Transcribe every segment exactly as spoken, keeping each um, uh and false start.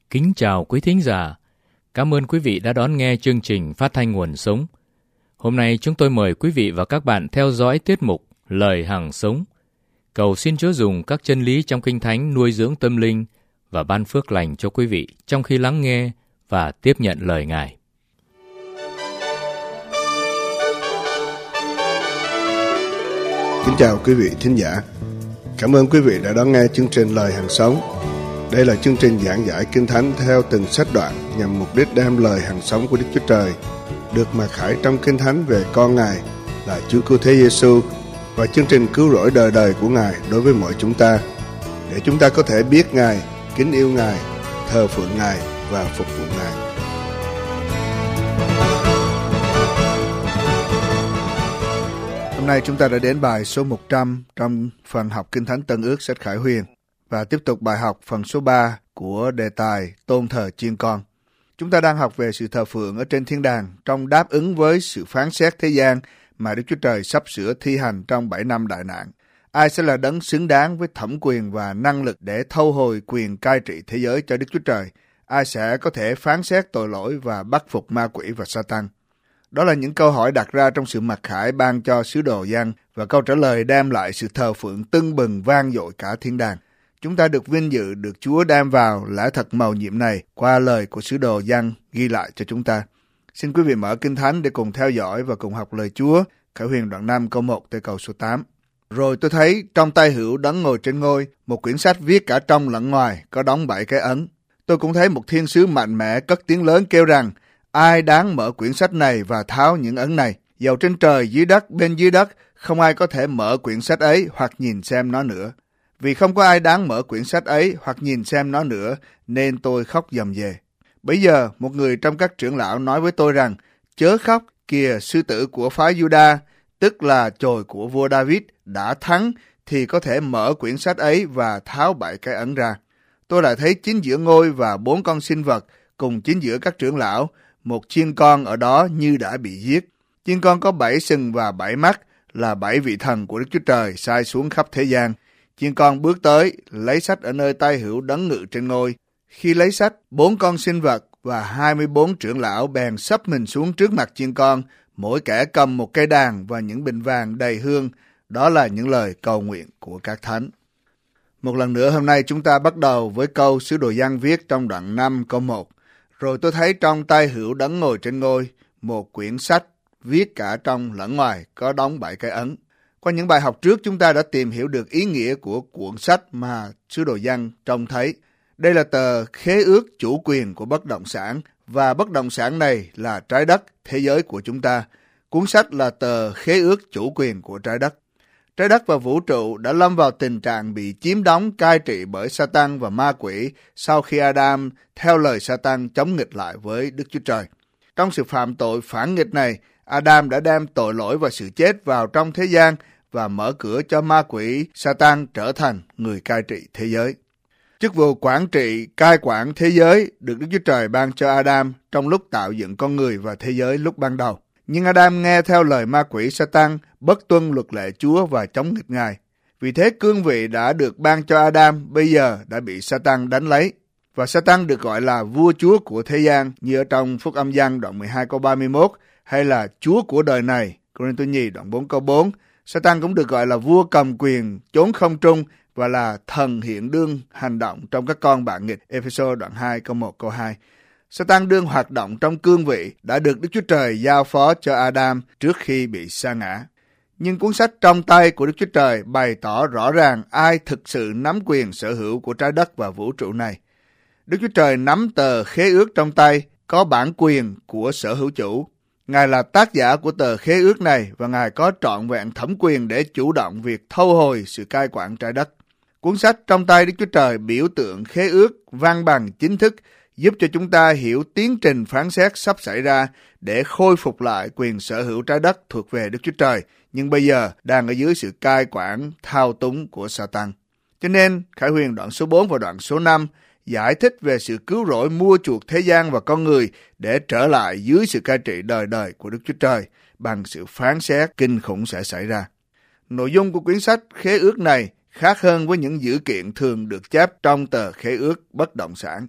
Kính chào quý thính giả. Cảm ơn quý vị đã đón nghe chương trình Phát thanh Nguồn Sống. Hôm nay chúng tôi mời quý vị và các bạn theo dõi tiết mục Lời Hằng Sống. Cầu xin Chúa dùng các chân lý trong Kinh Thánh nuôi dưỡng tâm linh và ban phước lành cho quý vị trong khi lắng nghe và tiếp nhận lời Ngài. Kính chào quý vị thính giả. Cảm ơn quý vị đã đón nghe chương trình Lời Hằng Sống. Đây là chương trình giảng giải Kinh Thánh theo từng sách đoạn nhằm mục đích đem lời hằng sống của Đức Chúa Trời được mặc khải trong Kinh Thánh về con Ngài là Chúa Cứu Thế Giêsu và chương trình cứu rỗi đời đời của Ngài đối với mọi chúng ta, để chúng ta có thể biết Ngài, kính yêu Ngài, thờ phượng Ngài và phục vụ Ngài. Hôm nay chúng ta đã đến bài số một trăm trong phần học Kinh Thánh Tân Ước sách Khải Huyền và tiếp tục bài học phần số ba của đề tài tôn thờ chiên con. Chúng ta đang học về sự thờ phượng ở trên thiên đàng trong đáp ứng với sự phán xét thế gian mà Đức Chúa Trời sắp sửa thi hành trong bảy năm đại nạn. Ai sẽ là đấng xứng đáng với thẩm quyền và năng lực để thâu hồi quyền cai trị thế giới cho Đức Chúa Trời? Ai sẽ có thể phán xét tội lỗi và bắt phục ma quỷ và Sa-tan? Đó là những câu hỏi đặt ra trong sự mặc khải ban cho sứ đồ Giăng, và câu trả lời đem lại sự thờ phượng tưng bừng vang dội cả thiên đàng. Chúng ta được vinh dự được Chúa đem vào lẽ thật mầu nhiệm này qua lời của sứ đồ Giăng ghi lại cho chúng ta. Xin quý vị mở Kinh Thánh để cùng theo dõi và cùng học lời Chúa. Khải Huyền đoạn năm câu một tới câu số tám. Rồi tôi thấy trong tay hữu đấng ngồi trên ngôi một quyển sách viết cả trong lẫn ngoài, có đóng bảy cái ấn. Tôi cũng thấy một thiên sứ mạnh mẽ cất tiếng lớn kêu rằng: ai đáng mở quyển sách này và tháo những ấn này? Dầu trên trời dưới đất bên dưới đất không ai có thể mở quyển sách ấy hoặc nhìn xem nó nữa. Vì không có ai đáng mở quyển sách ấy hoặc nhìn xem nó nữa, nên tôi khóc dầm dề. Bấy giờ, một người trong các trưởng lão nói với tôi rằng: chớ khóc, kìa sư tử của phái Juda, tức là chồi của vua David, đã thắng, thì có thể mở quyển sách ấy và tháo bảy cái ấn ra. Tôi lại thấy chính giữa ngôi và bốn con sinh vật, cùng chính giữa các trưởng lão, một chiên con ở đó như đã bị giết. Chiên con có bảy sừng và bảy mắt, là bảy vị thần của Đức Chúa Trời sai xuống khắp thế gian. Chiên con bước tới, lấy sách ở nơi tay hữu đấng ngự trên ngôi. Khi lấy sách, bốn con sinh vật và hai mươi bốn trưởng lão bèn sấp mình xuống trước mặt chiên con, mỗi kẻ cầm một cây đàn và những bình vàng đầy hương. Đó là những lời cầu nguyện của các thánh. Một lần nữa hôm nay chúng ta bắt đầu với câu sứ đồ Giăng viết trong đoạn năm câu một. Rồi tôi thấy trong tay hữu đấng ngồi trên ngôi một quyển sách viết cả trong lẫn ngoài, có đóng bảy cái ấn. Qua những bài học trước, chúng ta đã tìm hiểu được ý nghĩa của cuộn sách mà sứ đồ Giăng trông thấy. Đây là tờ khế ước chủ quyền của bất động sản, và bất động sản này là trái đất, thế giới của chúng ta. Cuốn sách là tờ khế ước chủ quyền của trái đất. Trái đất và vũ trụ đã lâm vào tình trạng bị chiếm đóng cai trị bởi Sa-tan và ma quỷ sau khi Adam theo lời Sa-tan chống nghịch lại với Đức Chúa Trời. Trong sự phạm tội phản nghịch này, Adam đã đem tội lỗi và sự chết vào trong thế gian và mở cửa cho ma quỷ Sa-tan trở thành người cai trị thế giới. Chức vụ quản trị, cai quản thế giới được Đức Chúa Trời ban cho Adam trong lúc tạo dựng con người và thế giới lúc ban đầu. Nhưng Adam nghe theo lời ma quỷ Sa-tan, bất tuân luật lệ Chúa và chống nghịch Ngài. Vì thế cương vị đã được ban cho Adam bây giờ đã bị Sa-tan đánh lấy. Và Sa-tan được gọi là vua chúa của thế gian như ở trong Phúc Âm Giăng đoạn mười hai câu ba mươi mốt, hay là chúa của đời này, Cô-rinh-tô nhì đoạn bốn câu bốn. Sa-tan cũng được gọi là vua cầm quyền chốn không trung và là thần hiện đương hành động trong các con bạn nghịch, Ê-phê-sô đoạn hai câu một câu hai. Sa-tan đương hoạt động trong cương vị đã được Đức Chúa Trời giao phó cho Adam trước khi bị sa ngã. Nhưng cuốn sách trong tay của Đức Chúa Trời bày tỏ rõ ràng ai thực sự nắm quyền sở hữu của trái đất và vũ trụ này. Đức Chúa Trời nắm tờ khế ước trong tay, có bản quyền của sở hữu chủ. Ngài là tác giả của tờ khế ước này và Ngài có trọn vẹn thẩm quyền để chủ động việc thâu hồi sự cai quản trái đất. Cuốn sách trong tay Đức Chúa Trời biểu tượng khế ước văn bằng chính thức, giúp cho chúng ta hiểu tiến trình phán xét sắp xảy ra để khôi phục lại quyền sở hữu trái đất thuộc về Đức Chúa Trời, nhưng bây giờ đang ở dưới sự cai quản thao túng của Sa-tan. Cho nên, Khải Huyền đoạn số bốn và đoạn số năm giải thích về sự cứu rỗi mua chuộc thế gian và con người để trở lại dưới sự cai trị đời đời của Đức Chúa Trời bằng sự phán xét kinh khủng sẽ xảy ra. Nội dung của quyển sách khế ước này khác hơn với những dữ kiện thường được chép trong tờ khế ước bất động sản.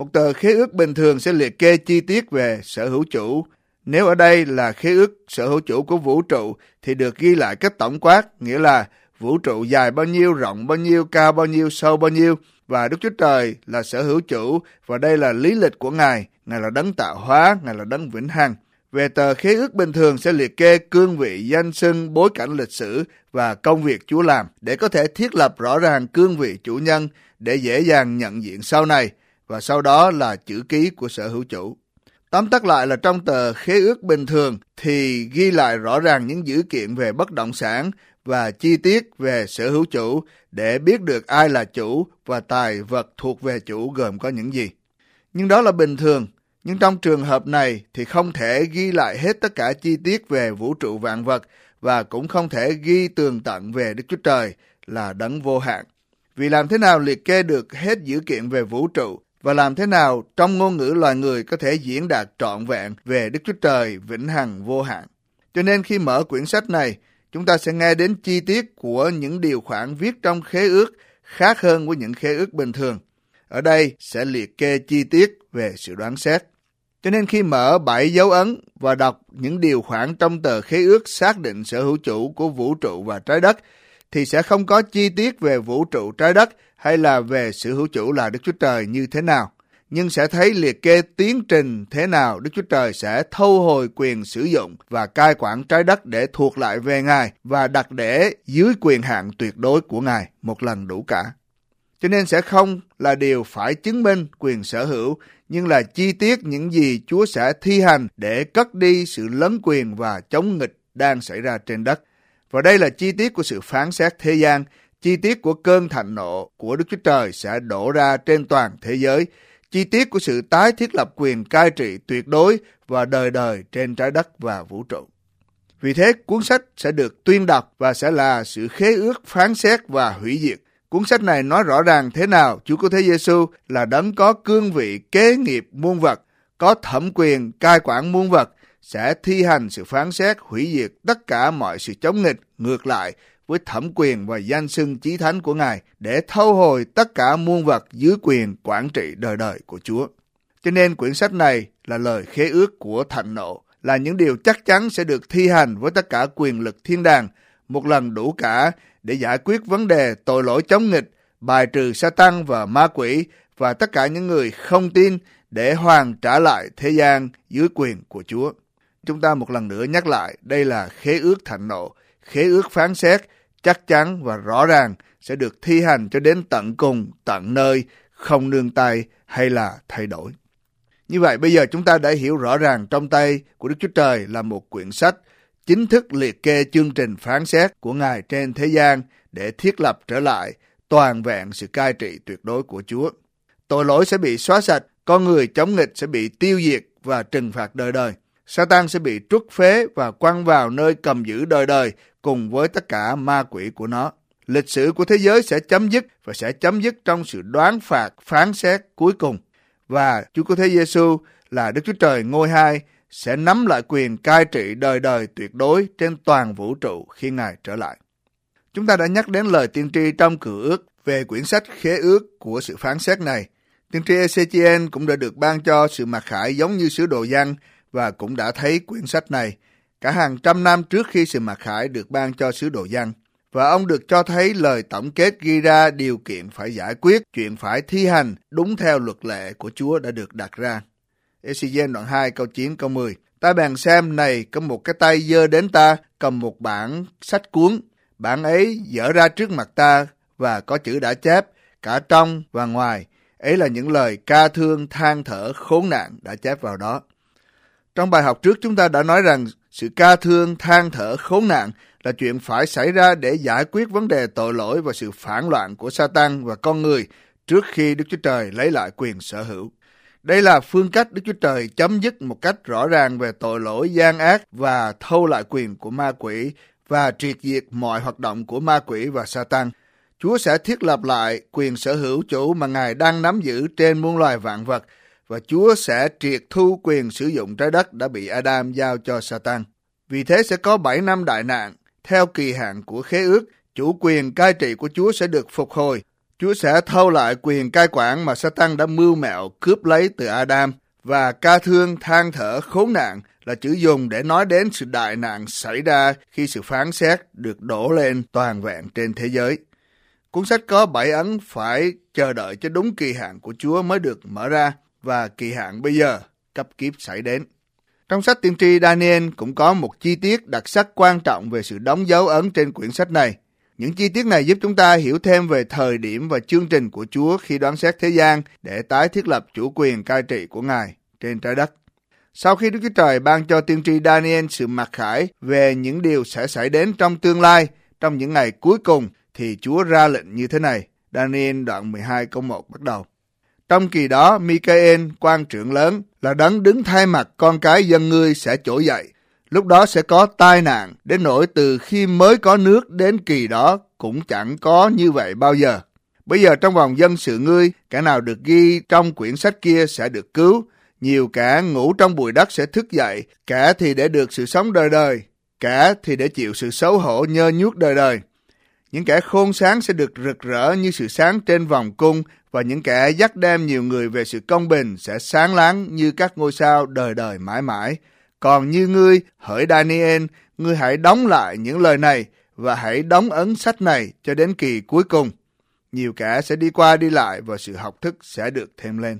Một tờ khế ước bình thường sẽ liệt kê chi tiết về sở hữu chủ. Nếu ở đây là khế ước sở hữu chủ của vũ trụ thì được ghi lại cách tổng quát, nghĩa là vũ trụ dài bao nhiêu, rộng bao nhiêu, cao bao nhiêu, sâu bao nhiêu, và Đức Chúa Trời là sở hữu chủ, và đây là lý lịch của Ngài. Ngài là đấng tạo hóa, Ngài là đấng vĩnh hằng. Về tờ khế ước bình thường sẽ liệt kê cương vị, danh xưng, bối cảnh lịch sử và công việc Chúa làm, để có thể thiết lập rõ ràng cương vị chủ nhân để dễ dàng nhận diện sau này, và sau đó là chữ ký của sở hữu chủ. Tóm tắt lại là trong tờ khế ước bình thường thì ghi lại rõ ràng những dữ kiện về bất động sản và chi tiết về sở hữu chủ để biết được ai là chủ và tài vật thuộc về chủ gồm có những gì. Nhưng đó là bình thường. Nhưng trong trường hợp này thì không thể ghi lại hết tất cả chi tiết về vũ trụ vạn vật và cũng không thể ghi tường tận về Đức Chúa Trời là đấng vô hạn. Vì làm thế nào liệt kê được hết dữ kiện về vũ trụ và làm thế nào trong ngôn ngữ loài người có thể diễn đạt trọn vẹn về Đức Chúa Trời vĩnh hằng vô hạn. Cho nên khi mở quyển sách này, chúng ta sẽ nghe đến chi tiết của những điều khoản viết trong khế ước khác hơn với những khế ước bình thường. Ở đây sẽ liệt kê chi tiết về sự đoán xét. Cho nên khi mở bảy dấu ấn và đọc những điều khoản trong tờ khế ước xác định sở hữu chủ của vũ trụ và trái đất, thì sẽ không có chi tiết về vũ trụ trái đất hay là về sở hữu chủ là Đức Chúa Trời như thế nào. Nhưng sẽ thấy liệt kê tiến trình thế nào Đức Chúa Trời sẽ thu hồi quyền sử dụng và cai quản trái đất để thuộc lại về Ngài và đặt để dưới quyền hạn tuyệt đối của Ngài một lần đủ cả. Cho nên sẽ không là điều phải chứng minh quyền sở hữu, nhưng là chi tiết những gì Chúa sẽ thi hành để cất đi sự lấn quyền và chống nghịch đang xảy ra trên đất. Và đây là chi tiết của sự phán xét thế gian, chi tiết của cơn thạnh nộ của Đức Chúa Trời sẽ đổ ra trên toàn thế giới, chi tiết của sự tái thiết lập quyền cai trị tuyệt đối và đời đời trên trái đất và vũ trụ. Vì thế, cuốn sách sẽ được tuyên đọc và sẽ là sự khế ước phán xét và hủy diệt. Cuốn sách này nói rõ ràng thế nào Chúa Cứu Thế Giêsu là đấng có cương vị kế nghiệp muôn vật, có thẩm quyền cai quản muôn vật, sẽ thi hành sự phán xét hủy diệt tất cả mọi sự chống nghịch ngược lại với thẩm quyền và danh xưng chí thánh của Ngài để thâu hồi tất cả muôn vật dưới quyền quản trị đời đời của Chúa. Cho nên quyển sách này là lời khế ước của thạnh nộ, là những điều chắc chắn sẽ được thi hành với tất cả quyền lực thiên đàng một lần đủ cả để giải quyết vấn đề tội lỗi chống nghịch, bài trừ Sa-tan và ma quỷ và tất cả những người không tin để hoàn trả lại thế gian dưới quyền của Chúa. Chúng ta một lần nữa nhắc lại, đây là khế ước thạnh nộ, khế ước phán xét chắc chắn và rõ ràng sẽ được thi hành cho đến tận cùng, tận nơi, không nương tay hay là thay đổi. Như vậy bây giờ chúng ta đã hiểu rõ ràng trong tay của Đức Chúa Trời là một quyển sách chính thức liệt kê chương trình phán xét của Ngài trên thế gian để thiết lập trở lại toàn vẹn sự cai trị tuyệt đối của Chúa. Tội lỗi sẽ bị xóa sạch, con người chống nghịch sẽ bị tiêu diệt và trừng phạt đời đời. Sa-tan sẽ bị truất phế và quăng vào nơi cầm giữ đời đời cùng với tất cả ma quỷ của nó. Lịch sử của thế giới sẽ chấm dứt và sẽ chấm dứt trong sự đoán phạt phán xét cuối cùng. Và Chúa Cứu Thế Giêsu là Đức Chúa Trời ngôi hai sẽ nắm lại quyền cai trị đời đời tuyệt đối trên toàn vũ trụ khi Ngài trở lại. Chúng ta đã nhắc đến lời tiên tri trong Cựu Ước về quyển sách khế ước của sự phán xét này. Tiên tri Ê-xê-chi-ên cũng đã được ban cho sự mặc khải giống như sứ đồ Giăng và cũng đã thấy quyển sách này cả hàng trăm năm trước khi sự mặc khải được ban cho sứ đồ Giăng. Và ông được cho thấy lời tổng kết ghi ra điều kiện phải giải quyết, chuyện phải thi hành đúng theo luật lệ của Chúa đã được đặt ra. Ê-xê-chi-ên đoạn hai câu chín câu mười. Ta bèn xem, này có một cái tay giơ đến ta, cầm một bản sách cuốn. Bản ấy dở ra trước mặt ta và có chữ đã chép cả trong và ngoài. Ấy là những lời ca thương than thở khốn nạn đã chép vào đó. Trong bài học trước chúng ta đã nói rằng sự ca thương than thở khốn nạn là chuyện phải xảy ra để giải quyết vấn đề tội lỗi và sự phản loạn của Sa-tan và con người trước khi Đức Chúa Trời lấy lại quyền sở hữu. Đây là phương cách Đức Chúa Trời chấm dứt một cách rõ ràng về tội lỗi gian ác và thâu lại quyền của ma quỷ và triệt diệt mọi hoạt động của ma quỷ và Sa-tan. Chúa sẽ thiết lập lại quyền sở hữu chủ mà Ngài đang nắm giữ trên muôn loài vạn vật, và Chúa sẽ triệt thu quyền sử dụng trái đất đã bị Adam giao cho Sa-tan. Vì thế sẽ có bảy năm đại nạn. Theo kỳ hạn của khế ước, chủ quyền cai trị của Chúa sẽ được phục hồi. Chúa sẽ thâu lại quyền cai quản mà Sa-tan đã mưu mẹo cướp lấy từ Adam, và ca thương than thở khốn nạn là chữ dùng để nói đến sự đại nạn xảy ra khi sự phán xét được đổ lên toàn vẹn trên thế giới. Cuốn sách có bảy ấn phải chờ đợi cho đúng kỳ hạn của Chúa mới được mở ra, và kỳ hạn bây giờ cấp kiếp xảy đến. Trong sách tiên tri Daniel cũng có một chi tiết đặc sắc quan trọng về sự đóng dấu ấn trên quyển sách này. Những chi tiết này giúp chúng ta hiểu thêm về thời điểm và chương trình của Chúa khi đoán xét thế gian để tái thiết lập chủ quyền cai trị của Ngài trên trái đất. Sau khi Đức Chúa Trời ban cho tiên tri Daniel sự mặc khải về những điều sẽ xảy đến trong tương lai, trong những ngày cuối cùng, thì Chúa ra lệnh như thế này. Daniel đoạn mười hai câu một bắt đầu. Trong kỳ đó, Michael, quan trưởng lớn, là đấng đứng thay mặt con cái dân ngươi sẽ trỗi dậy. Lúc đó sẽ có tai nạn, đến nỗi từ khi mới có nước đến kỳ đó cũng chẳng có như vậy bao giờ. Bây giờ trong vòng dân sự ngươi, kẻ nào được ghi trong quyển sách kia sẽ được cứu. Nhiều kẻ ngủ trong bụi đất sẽ thức dậy, kẻ thì để được sự sống đời đời, kẻ thì để chịu sự xấu hổ nhơ nhuốc đời đời. Những kẻ khôn sáng sẽ được rực rỡ như sự sáng trên vòng cung, và những kẻ dắt đem nhiều người về sự công bình sẽ sáng láng như các ngôi sao đời đời mãi mãi. Còn như ngươi, hỡi Daniel, ngươi hãy đóng lại những lời này, và hãy đóng ấn sách này cho đến kỳ cuối cùng. Nhiều kẻ sẽ đi qua đi lại, và sự học thức sẽ được thêm lên.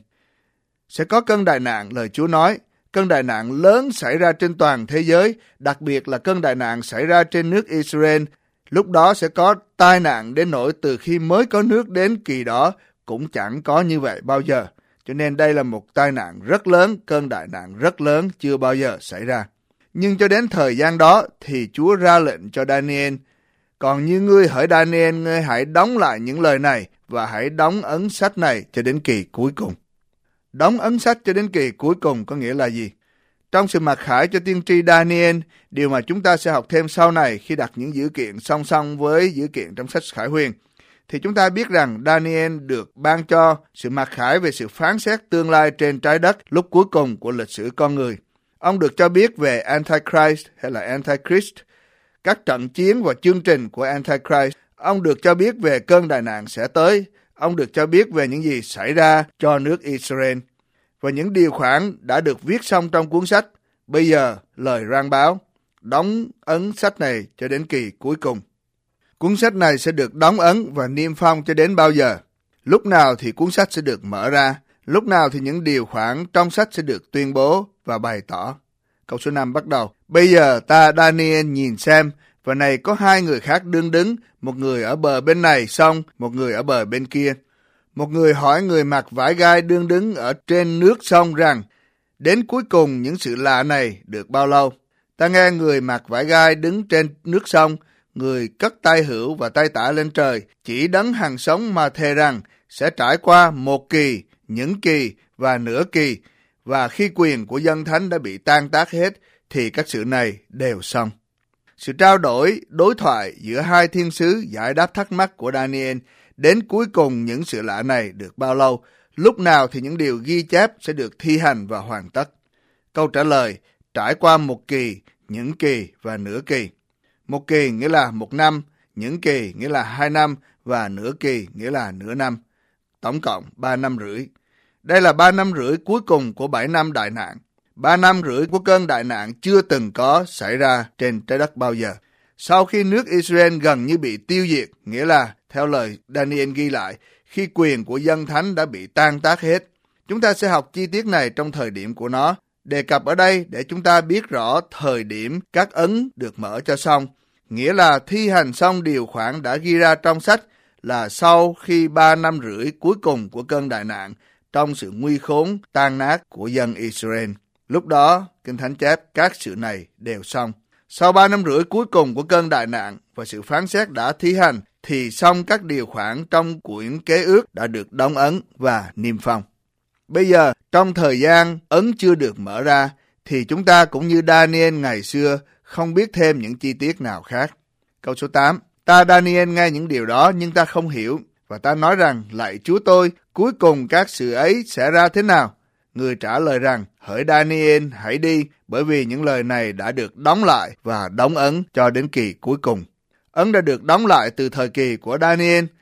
Sẽ có cơn đại nạn, lời Chúa nói. Cơn đại nạn lớn xảy ra trên toàn thế giới, đặc biệt là cơn đại nạn xảy ra trên nước Israel. Lúc đó sẽ có tai nạn đến nỗi từ khi mới có nước đến kỳ đó cũng chẳng có như vậy bao giờ. Cho nên đây là một tai nạn rất lớn, cơn đại nạn rất lớn chưa bao giờ xảy ra. Nhưng cho đến thời gian đó thì Chúa ra lệnh cho Daniel. Còn như ngươi, hỡi Daniel, ngươi hãy đóng lại những lời này và hãy đóng ấn sách này cho đến kỳ cuối cùng. Đóng ấn sách cho đến kỳ cuối cùng có nghĩa là gì? Trong sự mặc khải cho tiên tri Daniel, điều mà chúng ta sẽ học thêm sau này khi đặt những dữ kiện song song với dữ kiện trong sách Khải Huyền, thì chúng ta biết rằng Daniel được ban cho sự mặc khải về sự phán xét tương lai trên trái đất lúc cuối cùng của lịch sử con người. Ông được cho biết về Antichrist hay là Antichrist, các trận chiến và chương trình của Antichrist. Ông được cho biết về cơn đại nạn sẽ tới. Ông được cho biết về những gì xảy ra cho nước Israel. Và những điều khoản đã được viết xong trong cuốn sách. Bây giờ lời rang báo, đóng ấn sách này cho đến kỳ cuối cùng. Cuốn sách này sẽ được đóng ấn và niêm phong cho đến bao giờ? Lúc nào thì cuốn sách sẽ được mở ra? Lúc nào thì những điều khoản trong sách sẽ được tuyên bố và bày tỏ? Câu số năm bắt đầu. Bây giờ ta Daniel nhìn xem, và này có hai người khác đương đứng, một người ở bờ bên này sông, một người ở bờ bên kia. Một người hỏi người mặc vải gai đương đứng ở trên nước sông rằng, đến cuối cùng những sự lạ này được bao lâu? Ta nghe người mặc vải gai đứng trên nước sông, người cất tay hữu và tay tả lên trời, chỉ đấng hàng sống mà thề rằng sẽ trải qua một kỳ, những kỳ và nửa kỳ, và khi quyền của dân thánh đã bị tan tác hết, thì các sự này đều xong. Sự trao đổi, đối thoại giữa hai thiên sứ giải đáp thắc mắc của Daniel, đến cuối cùng những sự lạ này được bao lâu, lúc nào thì những điều ghi chép sẽ được thi hành và hoàn tất. Câu trả lời, trải qua một kỳ, những kỳ và nửa kỳ. Một kỳ nghĩa là một năm, những kỳ nghĩa là hai năm, và nửa kỳ nghĩa là nửa năm. Tổng cộng ba năm rưỡi. Đây là ba năm rưỡi cuối cùng của bảy năm đại nạn. Ba năm rưỡi của cơn đại nạn chưa từng có xảy ra trên trái đất bao giờ. Sau khi nước Israel gần như bị tiêu diệt, nghĩa là, theo lời Daniel ghi lại, khi quyền của dân thánh đã bị tan tác hết. Chúng ta sẽ học chi tiết này trong thời điểm của nó, đề cập ở đây để chúng ta biết rõ thời điểm các ấn được mở cho xong, nghĩa là thi hành xong điều khoản đã ghi ra trong sách là sau khi ba năm rưỡi cuối cùng của cơn đại nạn trong sự nguy khốn tan nát của dân Israel. Lúc đó, Kinh Thánh chép các sự này đều xong. Sau ba năm rưỡi cuối cùng của cơn đại nạn và sự phán xét đã thi hành, thì xong các điều khoản trong quyển kế ước đã được đóng ấn và niêm phong. Bây giờ, trong thời gian ấn chưa được mở ra, thì chúng ta cũng như Daniel ngày xưa không biết thêm những chi tiết nào khác. Câu số tám. Ta Daniel nghe những điều đó nhưng ta không hiểu, và ta nói rằng, lạy Chúa tôi, cuối cùng các sự ấy sẽ ra thế nào? Người trả lời rằng, hỡi Daniel, hãy đi, bởi vì những lời này đã được đóng lại và đóng ấn cho đến kỳ cuối cùng. Ấn đã được đóng lại từ thời kỳ của Daniel,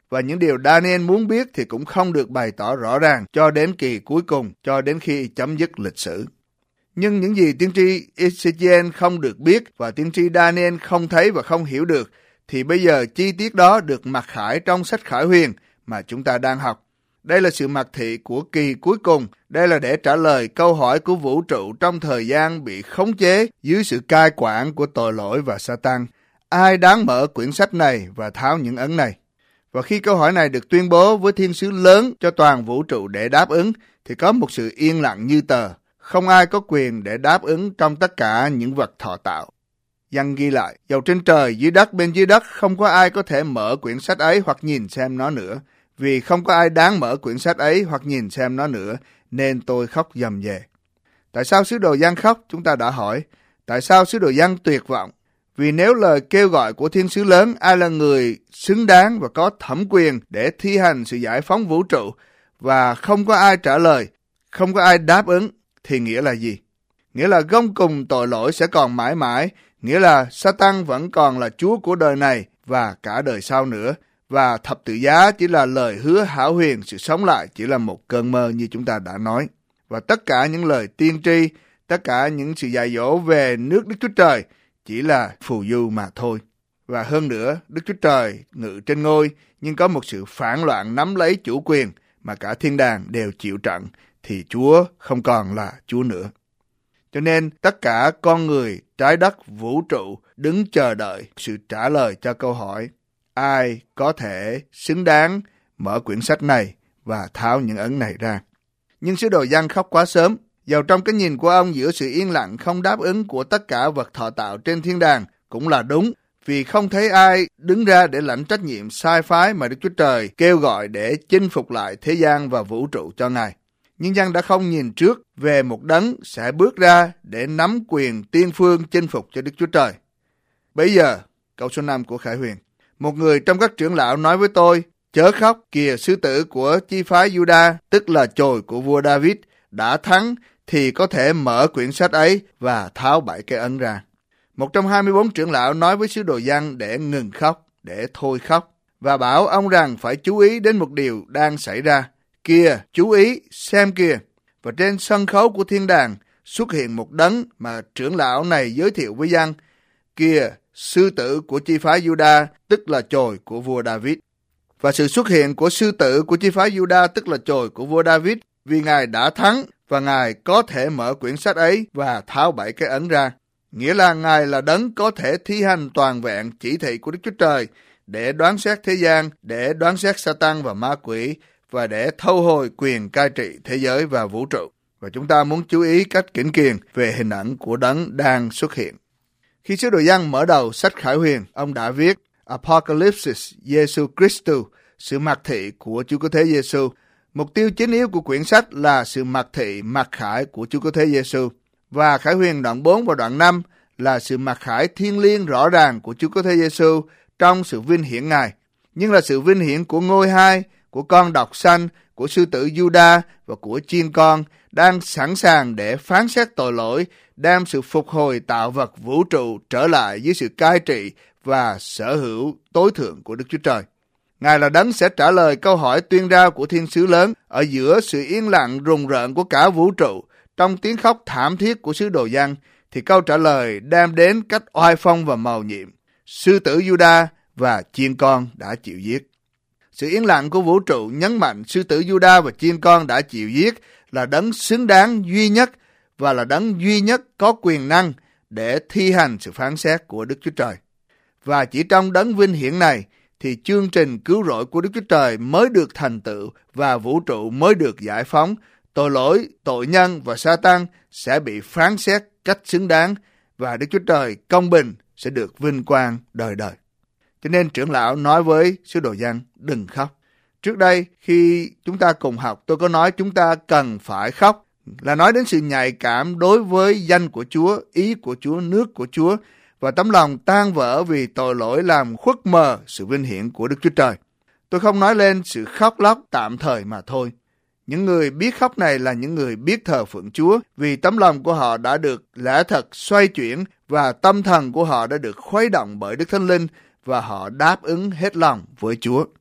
Và những điều Daniel muốn biết thì cũng không được bày tỏ rõ ràng cho đến kỳ cuối cùng, cho đến khi chấm dứt lịch sử. Nhưng những gì tiên tri Ezechiel không được biết và tiên tri Daniel không thấy và không hiểu được, thì bây giờ chi tiết đó được mặc khải trong sách Khải Huyền mà chúng ta đang học. Đây là sự mặc thị của kỳ cuối cùng. Đây là để trả lời câu hỏi của vũ trụ trong thời gian bị khống chế dưới sự cai quản của tội lỗi và Satan. Ai đáng mở quyển sách này và tháo những ấn này? Và khi câu hỏi này được tuyên bố với thiên sứ lớn cho toàn vũ trụ để đáp ứng, thì có một sự yên lặng như tờ. Không ai có quyền để đáp ứng trong tất cả những vật thọ tạo. Giăng ghi lại, dầu trên trời, dưới đất, bên dưới đất, không có ai có thể mở quyển sách ấy hoặc nhìn xem nó nữa. Vì không có ai đáng mở quyển sách ấy hoặc nhìn xem nó nữa, nên tôi khóc dầm dề. Tại sao sứ đồ Giăng khóc? Chúng ta đã hỏi. Tại sao sứ đồ Giăng tuyệt vọng? Vì nếu lời kêu gọi của thiên sứ lớn, ai là người xứng đáng và có thẩm quyền để thi hành sự giải phóng vũ trụ, và không có ai trả lời, không có ai đáp ứng, thì nghĩa là gì? Nghĩa là gông cùng tội lỗi sẽ còn mãi mãi, nghĩa là Satan vẫn còn là chúa của đời này và cả đời sau nữa, và thập tự giá chỉ là lời hứa hão huyền, sự sống lại chỉ là một cơn mơ như chúng ta đã nói. Và tất cả những lời tiên tri, tất cả những sự dạy dỗ về nước Đức Chúa Trời chỉ là phù du mà thôi. Và hơn nữa, Đức Chúa Trời ngự trên ngôi, nhưng có một sự phản loạn nắm lấy chủ quyền mà cả thiên đàng đều chịu trận, thì Chúa không còn là Chúa nữa. Cho nên tất cả con người, trái đất, vũ trụ đứng chờ đợi sự trả lời cho câu hỏi: ai có thể xứng đáng mở quyển sách này và tháo những ấn này ra? Nhưng sứ đồ Giăng khóc quá sớm. Dầu trong cái nhìn của ông giữa sự yên lặng không đáp ứng của tất cả vật thọ tạo trên thiên đàng cũng là đúng, vì không thấy ai đứng ra để lãnh trách nhiệm sai phái mà Đức Chúa Trời kêu gọi để chinh phục lại thế gian và vũ trụ cho Ngài. Nhưng Giăng đã không nhìn trước về một đấng sẽ bước ra để nắm quyền tiên phương chinh phục cho Đức Chúa Trời. Bây giờ, câu số năm của Khải Huyền. Một người trong các trưởng lão nói với tôi: chớ khóc, kìa sư tử của chi phái Juda, tức là chồi của vua David, đã thắng thì có thể mở quyển sách ấy và tháo bảy cái ấn ra. Một trong hai mươi bốn trưởng lão nói với sứ đồ Giăng để ngừng khóc, để thôi khóc, và bảo ông rằng phải chú ý đến một điều đang xảy ra. Kìa, chú ý, xem kìa. Và trên sân khấu của thiên đàng xuất hiện một đấng mà trưởng lão này giới thiệu với Giăng. Kìa, sư tử của chi phái Juda, tức là chồi của vua David. Và sự xuất hiện của sư tử của chi phái Juda, tức là chồi của vua David, vì Ngài đã thắng và Ngài có thể mở quyển sách ấy và tháo bảy cái ấn ra. Nghĩa là Ngài là đấng có thể thi hành toàn vẹn chỉ thị của Đức Chúa Trời để đoán xét thế gian, để đoán xét Satan và ma quỷ, và để thâu hồi quyền cai trị thế giới và vũ trụ. Và chúng ta muốn chú ý cách kỹ kiền về hình ảnh của đấng đang xuất hiện. Khi sứ đồ Giăng mở đầu sách Khải Huyền, ông đã viết Apocalypse Giêsu Christu, sự mặc thị của Chúa Cứu Thế Giêsu. Mục tiêu chính yếu của quyển sách là sự mặc thị mặc khải của Chúa Cứu Thế Giêsu. Và Khải Huyền đoạn bốn và đoạn năm là sự mặc khải thiêng liêng rõ ràng của Chúa Cứu Thế Giêsu trong sự vinh hiển Ngài, nhưng là sự vinh hiển của ngôi hai, của con độc sanh, của sư tử Juda và của chiên con đang sẵn sàng để phán xét tội lỗi, đem sự phục hồi tạo vật vũ trụ trở lại dưới sự cai trị và sở hữu tối thượng của Đức Chúa Trời. Ngài là đấng sẽ trả lời câu hỏi tuyên rao của thiên sứ lớn ở giữa sự yên lặng rùng rợn của cả vũ trụ. Trong tiếng khóc thảm thiết của sứ đồ Giăng thì câu trả lời đem đến cách oai phong và mầu nhiệm. Sư tử Juda và chiên con đã chịu giết. Sự yên lặng của vũ trụ nhấn mạnh sư tử Juda và chiên con đã chịu giết là đấng xứng đáng duy nhất và là đấng duy nhất có quyền năng để thi hành sự phán xét của Đức Chúa Trời. Và chỉ trong đấng vinh hiển này thì chương trình cứu rỗi của Đức Chúa Trời mới được thành tựu và vũ trụ mới được giải phóng. Tội lỗi, tội nhân và Sa-tan sẽ bị phán xét cách xứng đáng và Đức Chúa Trời công bình sẽ được vinh quang đời đời. Cho nên trưởng lão nói với sứ đồ Giăng đừng khóc. Trước đây khi chúng ta cùng học, tôi có nói chúng ta cần phải khóc, là nói đến sự nhạy cảm đối với danh của Chúa, ý của Chúa, nước của Chúa và tấm lòng tan vỡ vì tội lỗi làm khuất mờ sự vinh hiển của Đức Chúa Trời. Tôi không nói lên sự khóc lóc tạm thời mà thôi. Những người biết khóc này là những người biết thờ phượng Chúa vì tấm lòng của họ đã được lẽ thật xoay chuyển và tâm thần của họ đã được khuấy động bởi Đức Thánh Linh và họ đáp ứng hết lòng với Chúa.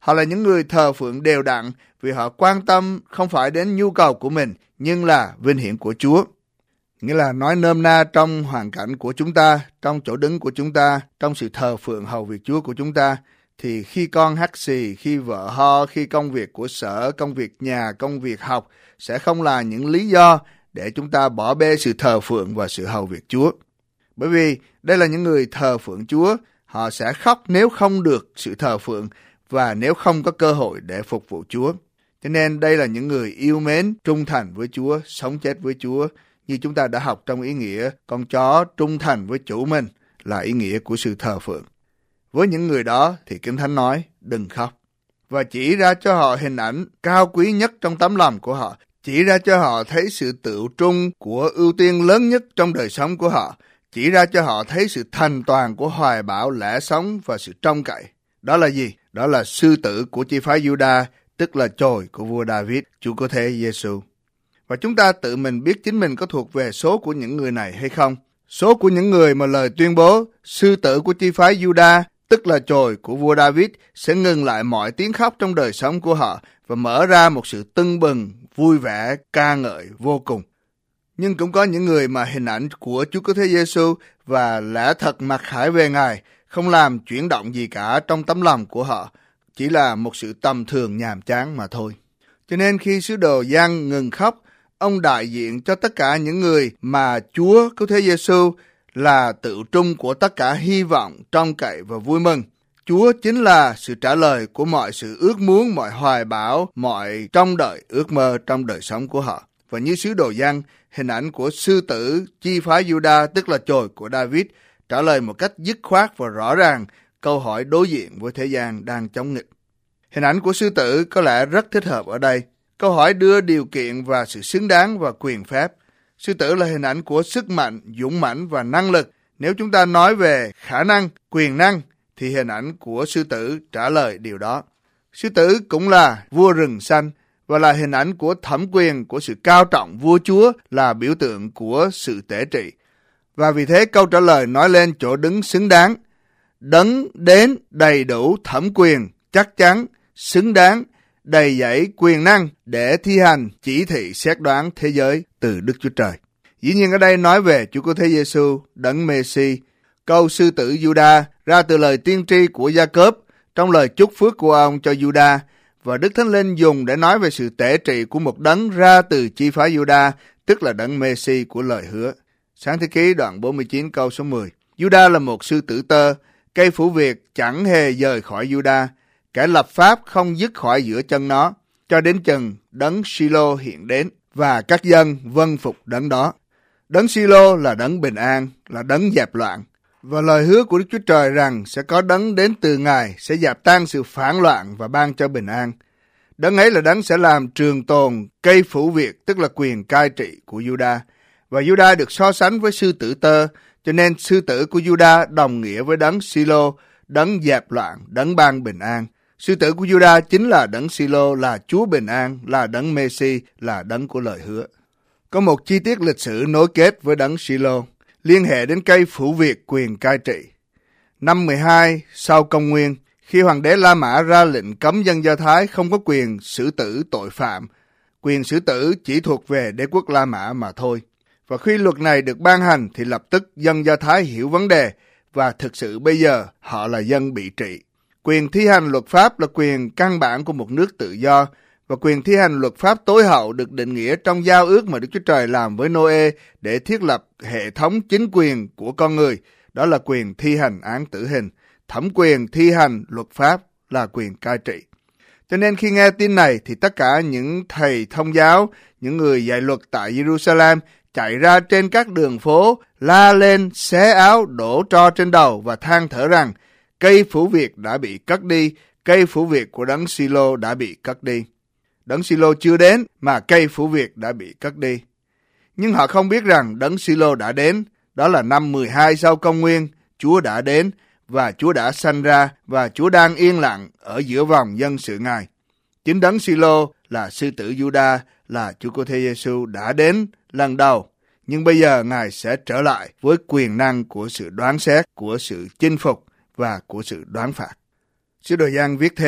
Họ là những người thờ phượng đều đặn vì họ quan tâm không phải đến nhu cầu của mình, nhưng là vinh hiển của Chúa. Nghĩa là nói nôm na trong hoàn cảnh của chúng ta, trong chỗ đứng của chúng ta, trong sự thờ phượng hầu việc Chúa của chúng ta, thì khi con hắt xì, khi vợ ho, khi công việc của sở, công việc nhà, công việc học sẽ không là những lý do để chúng ta bỏ bê sự thờ phượng và sự hầu việc Chúa. Bởi vì đây là những người thờ phượng Chúa, họ sẽ khóc nếu không được sự thờ phượng và nếu không có cơ hội để phục vụ Chúa. Cho nên đây là những người yêu mến, trung thành với Chúa, sống chết với Chúa. Như chúng ta đã học trong ý nghĩa con chó trung thành với chủ mình là ý nghĩa của sự thờ phượng. Với những người đó thì Kinh Thánh nói đừng khóc. Và chỉ ra cho họ hình ảnh cao quý nhất trong tấm lòng của họ. Chỉ ra cho họ thấy sự tự trung của ưu tiên lớn nhất trong đời sống của họ. Chỉ ra cho họ thấy sự thành toàn của hoài bão lẽ sống và sự trông cậy. Đó là gì? Đó là sư tử của chi phái Juda, tức là chồi của vua David, Chúa Cứu Thế Giêsu. Và chúng ta tự mình biết chính mình có thuộc về số của những người này hay không. Số của những người mà lời tuyên bố sư tử của chi phái Juda, tức là chồi của vua David, sẽ ngừng lại mọi tiếng khóc trong đời sống của họ và mở ra một sự tưng bừng, vui vẻ, ca ngợi vô cùng. Nhưng cũng có những người mà hình ảnh của Chúa Cứu Thế Giêsu và lẽ thật mặc khải về Ngài không làm chuyển động gì cả trong tấm lòng của họ, chỉ là một sự tầm thường nhàm chán mà thôi. Cho nên khi sứ đồ Giăng ngừng khóc, ông đại diện cho tất cả những người mà Chúa Cứu Thế Giêsu là tự trung của tất cả hy vọng, trông cậy và vui mừng. Chúa chính là sự trả lời của mọi sự ước muốn, mọi hoài bão, mọi trông đợi, ước mơ trong đời sống của họ. Và như sứ đồ Giăng, hình ảnh của sư tử chi phái Juda, tức là chồi của David, trả lời một cách dứt khoát và rõ ràng câu hỏi đối diện với thế gian đang chống nghịch. Hình ảnh của sư tử có lẽ rất thích hợp ở đây. Câu hỏi đưa điều kiện và sự xứng đáng và quyền phép. Sư tử là hình ảnh của sức mạnh, dũng mãnh và năng lực. Nếu chúng ta nói về khả năng, quyền năng, thì hình ảnh của sư tử trả lời điều đó. Sư tử cũng là vua rừng xanh và là hình ảnh của thẩm quyền, của sự cao trọng vua chúa, là biểu tượng của sự tể trị. Và vì thế câu trả lời nói lên chỗ đứng xứng đáng. Đấng đến đầy đủ thẩm quyền, chắc chắn, xứng đáng, đầy dẫy quyền năng để thi hành chỉ thị xét đoán thế giới từ Đức Chúa Trời. Dĩ nhiên ở đây nói về Chúa Cứu Thế Giêsu, đấng Mê-si. Câu sư tử Juda ra từ lời tiên tri của Gia-cốp trong lời chúc phước của ông cho Juda, và Đức Thánh Linh dùng để nói về sự tể trị của một đấng ra từ chi phái Juda, tức là đấng Mê-si của lời hứa. Sáng thế ký đoạn bốn mươi chín câu số mười. Juda là một sư tử tơ, cây phủ việc chẳng hề rời khỏi Juda, kẻ lập pháp không dứt khỏi giữa chân nó, cho đến chừng đấng Silo hiện đến và các dân vâng phục đấng đó. Đấng Silo là đấng bình an, là đấng dẹp loạn. Và lời hứa của Đức Chúa Trời rằng sẽ có đấng đến từ Ngài sẽ dẹp tan sự phản loạn và ban cho bình an. Đấng ấy là đấng sẽ làm trường tồn cây phủ việc, tức là quyền cai trị của Juda. Và Juda được so sánh với sư tử tơ, cho nên sư tử của Juda đồng nghĩa với đấng Silo, đấng dẹp loạn, đấng ban bình an. Sư tử của Juda chính là đấng Silo, là Chúa bình an, là đấng Mê-si, là đấng của lời hứa. Có một chi tiết lịch sử nối kết với đấng Silo, liên hệ đến cây phủ việc quyền cai trị. Năm mười hai sau công nguyên, khi hoàng đế La Mã ra lệnh cấm dân Do Thái không có quyền xử tử tội phạm, quyền xử tử chỉ thuộc về đế quốc La Mã mà thôi. Và khi luật này được ban hành thì lập tức dân Do Thái hiểu vấn đề, và thực sự bây giờ họ là dân bị trị. Quyền thi hành luật pháp là quyền căn bản của một nước tự do, và quyền thi hành luật pháp tối hậu được định nghĩa trong giao ước mà Đức Chúa Trời làm với Nô-ê để thiết lập hệ thống chính quyền của con người. Đó là quyền thi hành án tử hình. Thẩm quyền thi hành luật pháp là quyền cai trị. Cho nên khi nghe tin này thì tất cả những thầy thông giáo, những người dạy luật tại Jerusalem chạy ra trên các đường phố, la lên, xé áo, đổ tro trên đầu và than thở rằng cây phủ việc đã bị cất đi, cây phủ việc của đấng Silo đã bị cất đi. Đấng Silo chưa đến mà cây phủ việc đã bị cất đi. Nhưng họ không biết rằng đấng Silo đã đến, đó là năm mười hai sau công nguyên, Chúa đã đến và Chúa đã sanh ra và Chúa đang yên lặng ở giữa vòng dân sự Ngài. Chính đấng Silo là sư tử Juda, là Chúa Cứu Thế Giêsu đã đến lần đầu, nhưng bây giờ Ngài sẽ trở lại với quyền năng của sự đoán xét, của sự chinh phục và của sự đoán phạt. Sứ đồ Giăng viết thêm,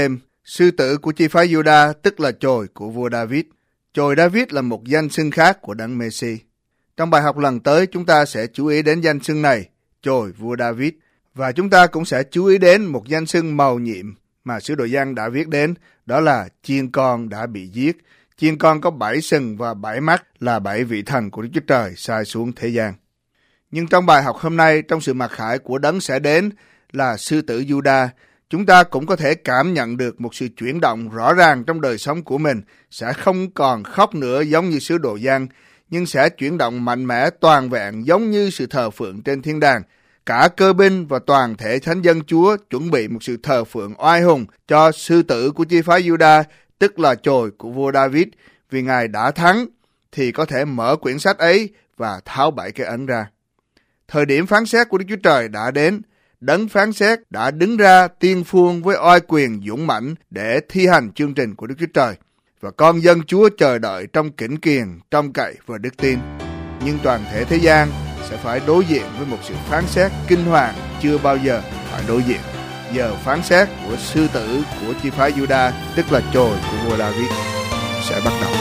Sư tử của chi phái Juda tức là chồi của vua David. Chồi David là một danh xưng khác của Đấng Messi. Trong bài học lần tới, chúng ta sẽ chú ý đến danh xưng này, chồi vua David. Và chúng ta cũng sẽ chú ý đến một danh xưng mầu nhiệm mà sứ đồ Giăng đã viết đến, đó là chiên con đã bị giết. Chiên con có bảy sừng và bảy mắt là bảy vị thần của Đức Chúa Trời sai xuống thế gian. Nhưng trong bài học hôm nay, trong sự mặc khải của Đấng sẽ đến là sư tử Juda, chúng ta cũng có thể cảm nhận được một sự chuyển động rõ ràng trong đời sống của mình, sẽ không còn khóc nữa giống như sứ đồ Giăng, nhưng sẽ chuyển động mạnh mẽ toàn vẹn giống như sự thờ phượng trên thiên đàng. Cả cơ binh và toàn thể thánh dân Chúa chuẩn bị một sự thờ phượng oai hùng cho sư tử của chi phái Juda, tức là chồi của vua David, vì Ngài đã thắng thì có thể mở quyển sách ấy và tháo bảy cái ấn ra. Thời điểm phán xét của Đức Chúa Trời đã đến. Đấng phán xét đã đứng ra tiên phong với oai quyền dũng mãnh để thi hành chương trình của Đức Chúa Trời, và con dân Chúa chờ đợi trong kính kiền, trông cậy và đức tin. Nhưng toàn thể thế gian sẽ phải đối diện với một sự phán xét kinh hoàng chưa bao giờ phải đối diện. Giờ phán xét của sư tử của chi phái Juda, tức là chồi của vua David, sẽ bắt đầu.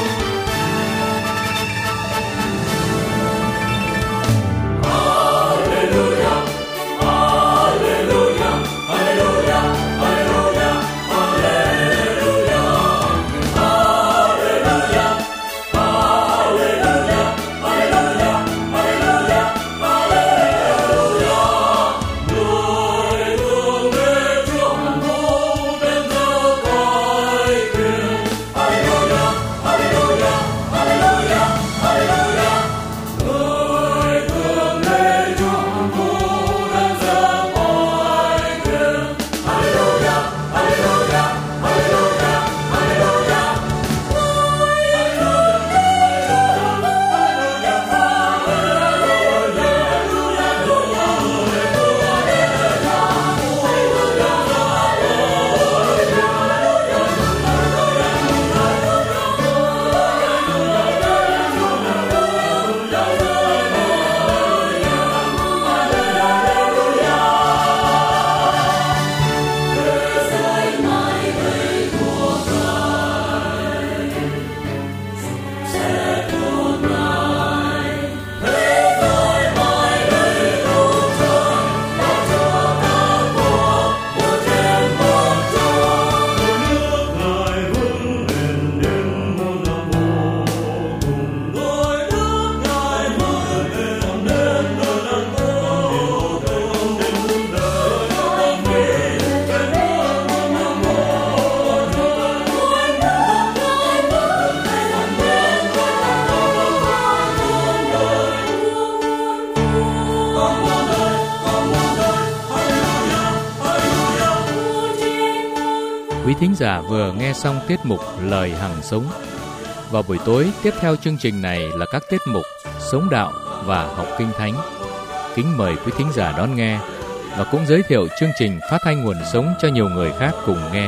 Quý thính giả vừa nghe xong tiết mục Lời Hằng Sống. Vào buổi tối tiếp theo chương trình này là các tiết mục Sống Đạo và Học Kinh Thánh. Kính mời quý thính giả đón nghe và cũng giới thiệu chương trình phát thanh Nguồn Sống cho nhiều người khác cùng nghe.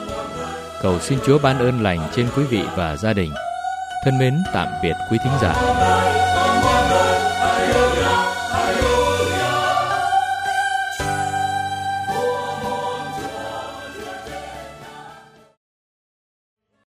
Cầu xin Chúa ban ơn lành trên quý vị và gia đình. Thân mến tạm biệt quý thính giả.